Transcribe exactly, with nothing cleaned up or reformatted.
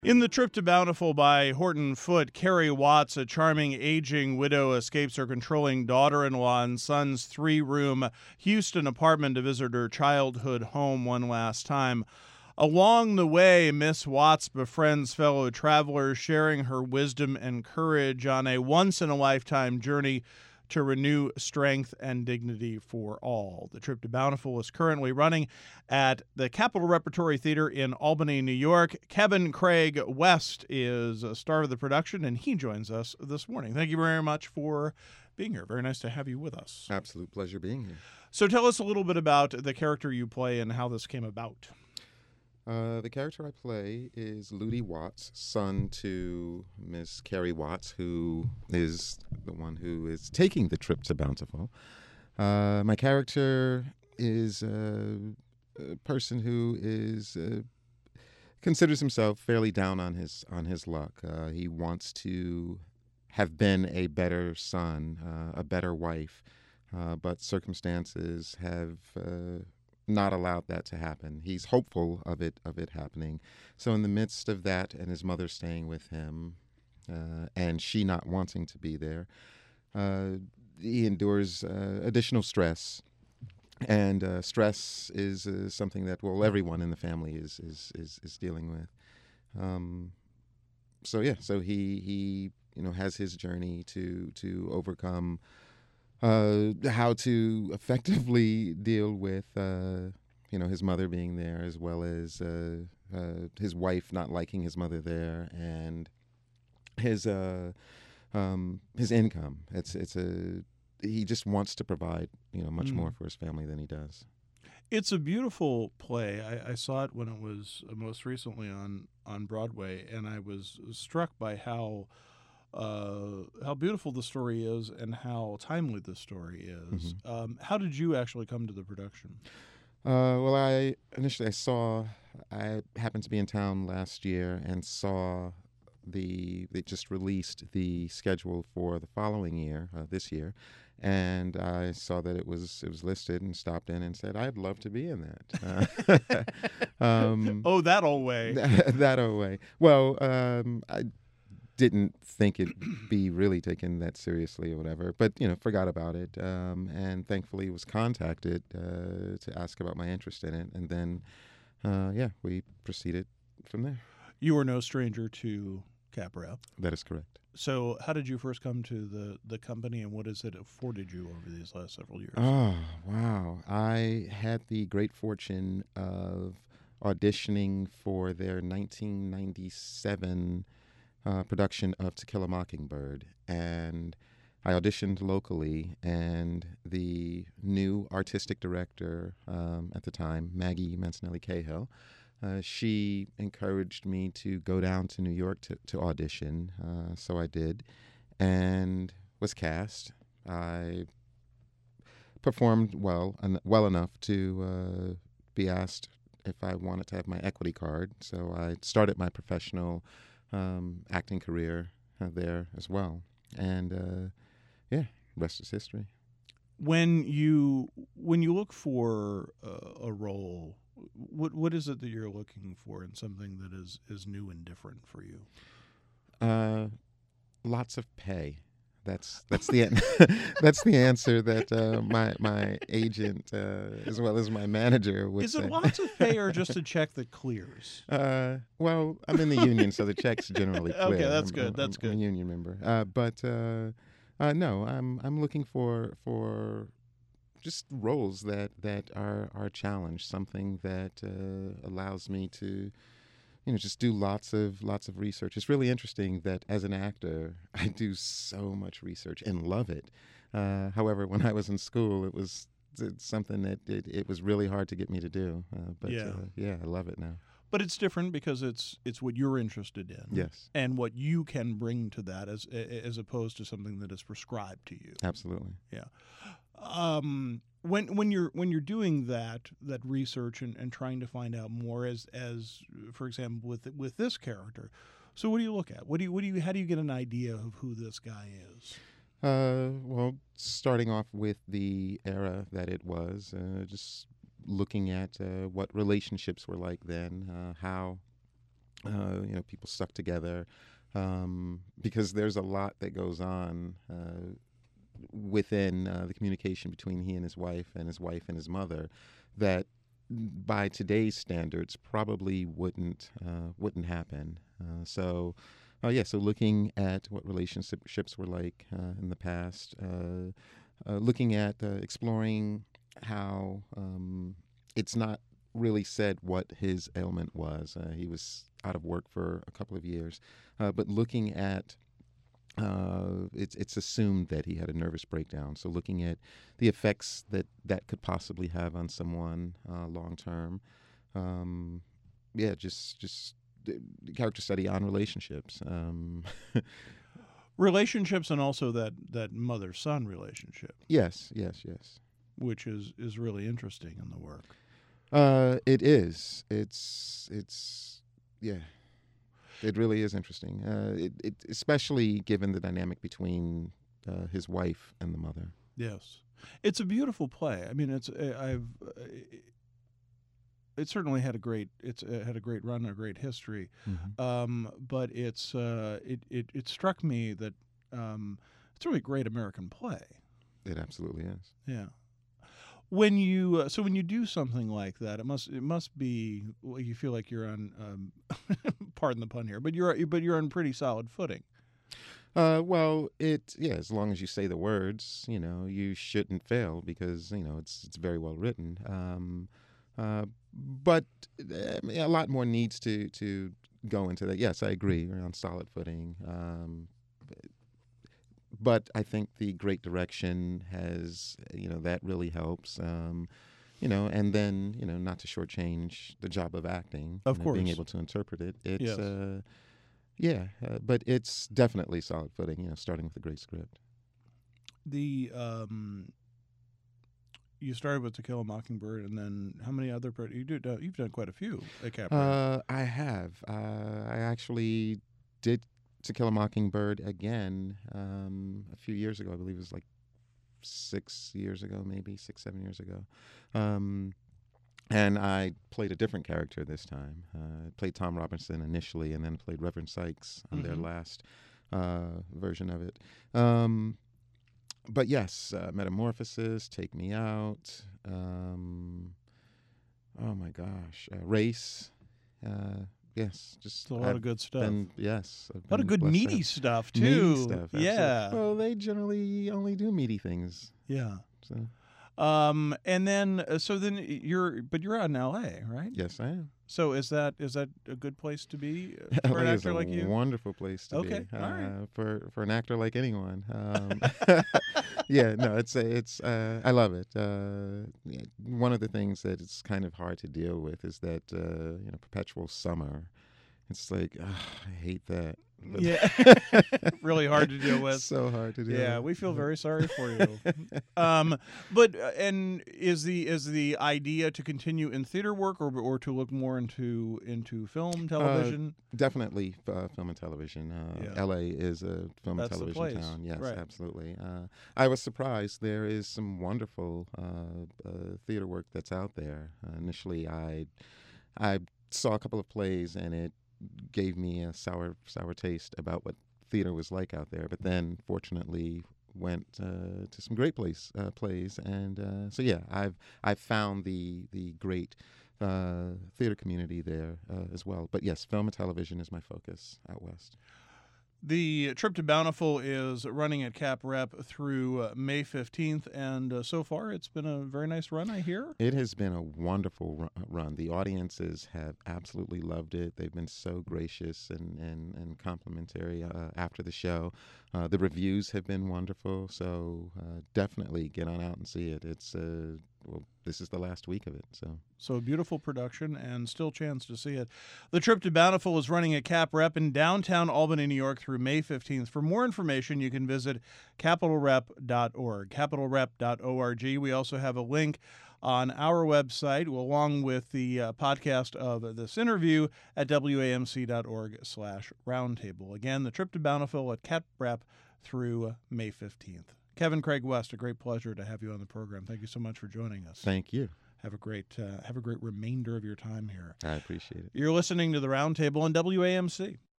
In The Trip to Bountiful by Horton Foote, Carrie Watts, a charming aging widow, escapes her controlling daughter-in-law and son's three-room Houston apartment to visit her childhood home one last time. Along the way, Miss Watts befriends fellow travelers, sharing her wisdom and courage on a once-in-a-lifetime journey to renew strength and dignity for all. The Trip to Bountiful is currently running at the Capitol Repertory Theater in Albany, New York. Kevin Craig West is a star of the production, and he joins us this morning. Thank you very much for being here. Very nice to have you with us. Absolute pleasure being here. So tell us a little bit about the character you play and how this came about. Uh, the character I play is Ludi Watts, son to Miss Carrie Watts, who is the one who is taking the trip to Bountiful. Uh, my character is uh, a person who is uh, considers himself fairly down on his on his luck. Uh, he wants to have been a better son, uh, a better wife, uh, but circumstances have Uh, not allowed that to happen. He's hopeful of it of it happening. So in the midst of that and his mother staying with him uh, and she not wanting to be there, uh, he endures uh, additional stress. And uh, stress is uh, something that, well, everyone in the family is is is, is dealing with. Um, so yeah, so he he you know has his journey to to overcome Uh, how to effectively deal with, uh, you know, his mother being there, as well as uh, uh, his wife not liking his mother there, and his uh, um, his income. It's it's a he just wants to provide, you know, much Mm. more for his family than he does. It's a beautiful play. I, I saw it when it was uh, most recently on, on Broadway, and I was struck by how uh, how beautiful the story is and how timely the story is. Mm-hmm. Um, how did you actually come to the production? Uh, well, I initially I saw I happened to be in town last year and saw the they just released the schedule for the following year, uh, this year, and I saw that it was it was listed and stopped in and said I'd love to be in that. Uh, um, Oh, that old way. that, that old way. Well, um, I didn't think it'd be really taken that seriously or whatever, but, you know, forgot about it. Um, and thankfully was contacted uh, to ask about my interest in it. And then, uh, yeah, we proceeded from there. You were no stranger to Capra. That is correct. So how did you first come to the, the company, and what has it afforded you over these last several years? Oh, wow. I had the great fortune of auditioning for their nineteen ninety-seven Uh, production of To Kill a Mockingbird, and I auditioned locally, and the new artistic director um, at the time, Maggie Mancinelli Cahill, uh, she encouraged me to go down to New York to, to audition, uh, so I did, and was cast. I performed well, en- well enough to uh, be asked if I wanted to have my equity card, so I started my professional Um, acting career uh, there as well, and uh, yeah, rest is history. When you when you look for uh, a role, what what is it that you're looking for in something that is, is new and different for you? Uh, lots of pay. That's that's the an- that's the answer that uh, my my agent uh, as well as my manager would Is say. it lots of pay or just a check that clears? Uh, well, I'm in the union, so the check's generally clear. Okay, that's I'm, good. I'm, That's I'm good. a union member. Uh, but uh, uh, no, I'm I'm looking for for just roles that that are are a challenge, something that uh, allows me to, you know, just do lots of lots of research. It's really interesting that as an actor, I do so much research and love it. Uh, however, when I was in school, it was it's something that it, it was really hard to get me to do. Uh, but Yeah. uh, yeah, I love it now. But it's different because it's it's what you're interested in, Yes, and what you can bring to that, as as opposed to something that is prescribed to you. absolutely. Yeah. Um, when when you're when you're doing that that research and, and trying to find out more, as as for example with with this character, so what do you look at? What do you what do you how do you get an idea of who this guy is? Uh, well, starting off with the era that it was, uh, just looking at uh, what relationships were like then, uh, how uh, you know, people stuck together, um, because there's a lot that goes on uh, within uh, the communication between he and his wife and his wife and his mother that by today's standards probably wouldn't uh, wouldn't happen. Uh, so, uh, yeah. So looking at what relationships were like uh, in the past, uh, uh, looking at uh, exploring how um, it's not really said what his ailment was. Uh, he was out of work for a couple of years, uh, but looking at uh, it's it's assumed that he had a nervous breakdown. So looking at the effects that that could possibly have on someone uh, long term, um, yeah, just just the character study on relationships. Um, Relationships, and also that that mother son relationship, yes, yes, yes. which is is really interesting in the work. Uh, it is. It's it's yeah. It really is interesting, uh, it, it, especially given the dynamic between uh, his wife and the mother. Yes, it's a beautiful play. I mean, it's I've it certainly had a great it's it had a great run, a great history. Mm-hmm. Um, but it's uh, it, it it struck me that um, it's a really great American play. It absolutely is. Yeah. When you uh, so when you do something like that, it must it must be well, you feel like you're on um, pardon the pun here, but you're but you're on pretty solid footing. Uh, well, it yeah. As long as you say the words, you know, you shouldn't fail because you know it's it's very well written. Um, uh, but uh, a lot more needs to to go into that. Yes, I agree. We're on solid footing. Um, but I think the great direction has, you know, that really helps. Um, you know, and then, you know, not to shortchange the job of acting, Of you know, course. being able to interpret it. It's, Yes. uh, yeah, uh, but it's definitely solid footing, you know, starting with a great script. The um, you started with To Kill a Mockingbird, and then how many other pro- you do? You've done quite a few at Capra. Uh, I have. Uh, I actually did To Kill a Mockingbird again um, a few years ago. I believe it was like six years ago, maybe six, seven years ago. Um, and I played a different character this time. Uh, I played Tom Robinson initially, and then played Reverend Sykes on their Mhm. last uh, version of it. Um, but yes, uh, Metamorphosis, Take Me Out. Um, oh my gosh, uh, Race. Uh, yes, just It's a lot I've of good stuff. been yes, I've a lot of been good blessed to meaty have- stuff too. meaty stuff. absolutely. Yeah, Well, they generally only do meaty things. yeah. So Um, and then uh, so then you're but you're out in L A, right? yes, I am. So is that is that a good place to be uh, for L an A is actor a like you? wonderful place to Okay, be. all right. Uh, for for an actor like anyone. Um, yeah, no, it's it's uh, I love it. Uh, yeah, one of the things that it's kind of hard to deal with is that uh, you know perpetual summer. It's like ugh, I hate that. But- Yeah, really hard to deal with. So hard to deal Yeah, with. we feel very sorry for you. um, but uh, and is the is the idea to continue in theater work or or to look more into into film, television? Definitely uh, film and television. Uh, Yeah. L A is a film That's the and television place, town. Yes, right. absolutely. Uh, I was surprised. There is some wonderful uh, uh, theater work that's out there. Uh, initially, I I saw a couple of plays, and it gave me a sour sour taste about what theater was like out there. But then, fortunately, went uh, to some great place uh, plays, and uh, so yeah, I've I've found the the great uh, theater community there uh, as well. But yes, film and television is my focus out west. The trip to Bountiful is running at Cap Rep through uh, May fifteenth, and uh, so far it's been a very nice run, I hear. It has been a wonderful ru- run. The audiences have absolutely loved it. They've been so gracious and, and, and complimentary uh, after the show. Uh, the reviews have been wonderful, so uh, definitely get on out and see it. It's uh, well, this is the last week of it, so. So a beautiful production and still chance to see it. The trip to Bountiful is running at Cap Rep in downtown Albany, New York through May fifteenth. For more information, you can visit capital rep dot org, capital rep dot org. We also have a link on our website along with the uh, podcast of this interview at W A M C dot org slash roundtable. Again, the trip to Bountiful at Cap Rep through May fifteenth. Kevin Craig West, a great pleasure to have you on the program. Thank you so much for joining us. Thank you. have a great uh, have a great remainder of your time here. I appreciate it. You're listening to the Roundtable on W A M C.